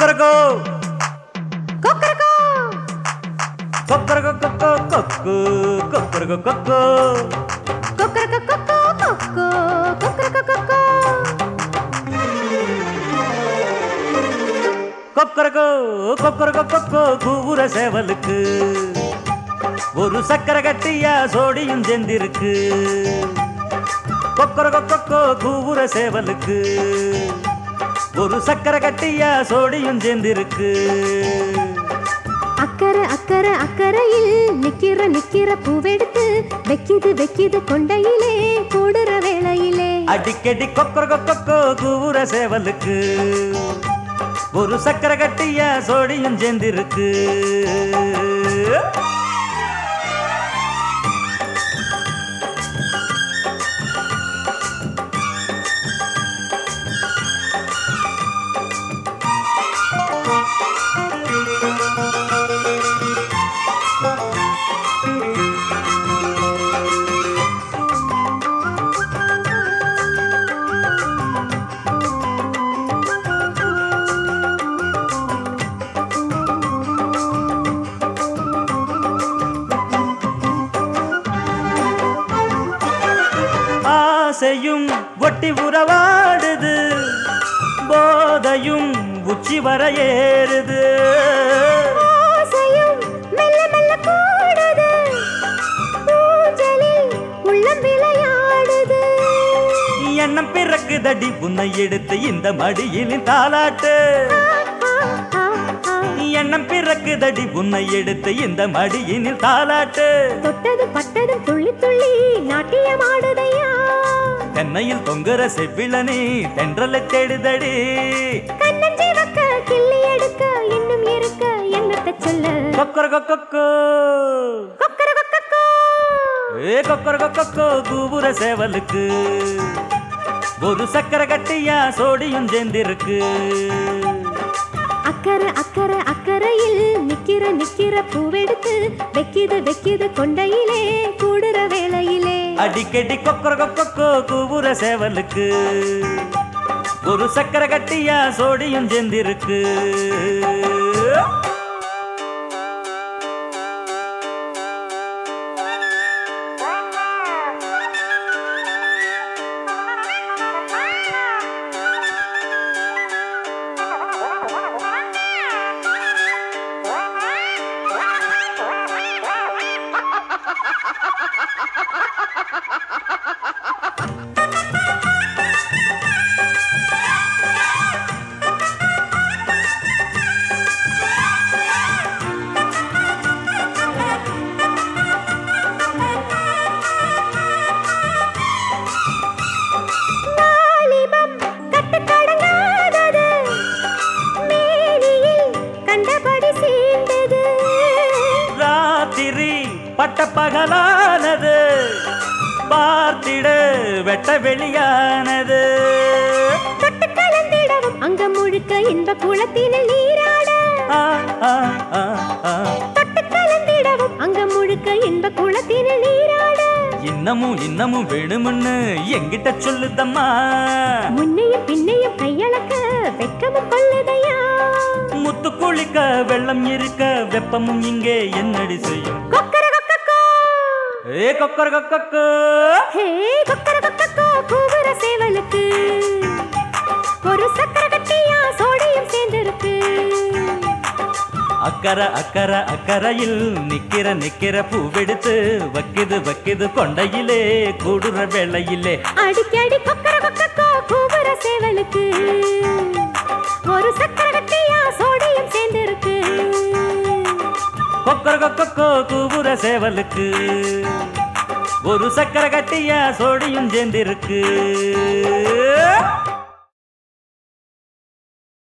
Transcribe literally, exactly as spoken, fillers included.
கொக்கரகோ கொக்கரகோ கொக்கரகோ கொக்கோ கொக்கு கொக்கரகோ கொக்கோ கொக்கரகோ கொக்கோ கொக்கோ கொக்கரகோ கொக்கோ கொக்கரகோ கொக்கரகோ கொக்கோ கூவுற சேவலுக்கு ஒரு சக்கர கட்டியா சோடியும் செந்திருக்கு. கொக்கரகோ கொக்கோ கூவுற சேவலுக்கு ஒரு சக்கர கட்டியா சோடியும் செந்திருக்கு. அக்கறை அக்கறை அக்கறையில் நிக்கிற நிக்கிற பூவெடுத்து வெக்கிது வெக்கிது கொண்டையிலே கூடுற வேளையிலே அடிக்கடி கொக்கரகோ கொக்கோ கூவுற சேவலுக்கு ஒரு சக்கர கட்டியா சோடியும் செந்திருக்கு. ஆசையும் ஒட்டி உறவாடுது, போதையும் உச்சி வர ஏறுது. ஆசையும் மெல்ல மெல்ல கூடுது, ஊஞ்சலில் உள்ளம் விளையாடுது. எண்ணம் பிறக்குதடி உன்னை எடுத்து இந்த மடியில் தாலாட்டு. எண்ணம் பிறக்குதடி உன்னை எடுத்து இந்த மடியினில் தாலாட்டு. தொட்டது பட்டது துள்ளி துள்ளி நாட்டியமாடுதையா, தென்னையில் தொங்குற செவ்விளனே தென்றலை தேடுதடி. கண்ணஞ்சி வக்க கிள்ளி எடுக்க இன்னும் இருக்க என்னத்தை சொல்ல. கொக்கரகோ கொக்கோ கொக்கரகோ கொக்கோ ஏ கொக்கரகோ கொக்கோ கூவுற சேவலுக்கு ஒரு சக்கர கட்டியா சோடியும் சேர்ந்திருக்கு. அக்கறை அக்கறை அக்கறையில் நிக்கிற நிக்கிற பூவெடுத்து வெக்கிது வெக்கிது கொண்டையிலே கூடுற வேளையிலே அடிக்கடி கொக்கரகோ கொக்கோ கூவுற சேவலுக்கு ஒரு சக்கர கட்டியா சோடியும் சேர்ந்திருக்கு. பட்ட பகலானது பார்த்திட வெட்ட வெளியானது. தொட்டு கலந்திடவும் அங்க முழுக்க இன்ப குளத்தினில் நீராட. தொட்டு கலந்திடவும் அங்க முழுக்க இன்ப குளத்தினில் நீராட. இன்னமும் இன்னமும் வேணும்னு எங்கிட்ட சொல்லுதம்மா, முன்னையும் பின்னையும் கையளக்க வெக்கமும் கொள்ளுதையா. முத்து குளிக்க வெள்ளம் இருக்க வெப்பமும் இங்கே என்னடி செய்யும். ஏ கொக்கரகோ கொக்கோ ஹே கொக்கரகோ கொக்கோ கூவுற சேவலுக்கு ஒரு சக்கர கட்டியா சோடியும் சேர்ந்திருக்கு. அக்கறை அக்கறை அக்கறையில் நிக்கிற நிக்கிற பூவெடுத்து வக்கிது வக்கிது கொண்டையிலே கூடுற வேளையிலே அடிக்கடி கொக்கரகோ கொக்கோ கூவுற சேவலுக்கு ஒரு சக்கர கட்டியா சோடியும் சேர்ந்திருக்கு. கொக்கரகோ கொக்கோ கூவுற சேவலுக்கு ஒரு சக்கர கட்டியா சோடியும் சேர்ந்திருக்கு.